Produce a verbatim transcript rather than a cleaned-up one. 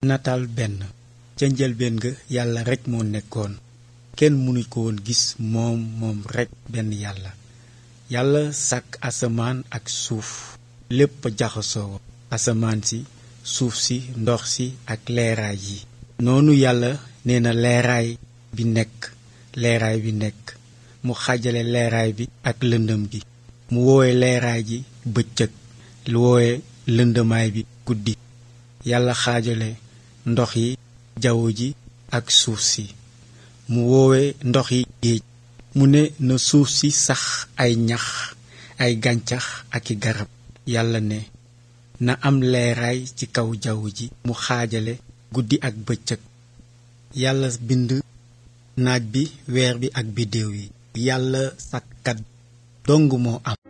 nataal benn ca njëlbéen ga yàlla rekk moo nekkoon kenn mënu ko woon gis moom moom rekk benn yàlla yàlla sàkk asamaan ak suuf lépp jaxasoo asamaan si suuf si ndox si ak leeraay yi noonu yàlla nee na leeraay bi nekk leeraay bi nekk mu xaajale leeraay bi ak lëndëm gi mu woowe leeraay ji bëccëg lu woowe lëndëmaay bi guddi yàlla xaajale ndox yi jaww ji ak suuf si mu woowe ndox yi géej mu ne na suuf si sax ay ñax ay gàncax ak i garab yàlla ne na am leeraay ci kaw jaww ji mu xaajale guddi ak bëccëg yàlla bind naaj bi weer bi ak biddéew yi yàlla sàkkat dong moo am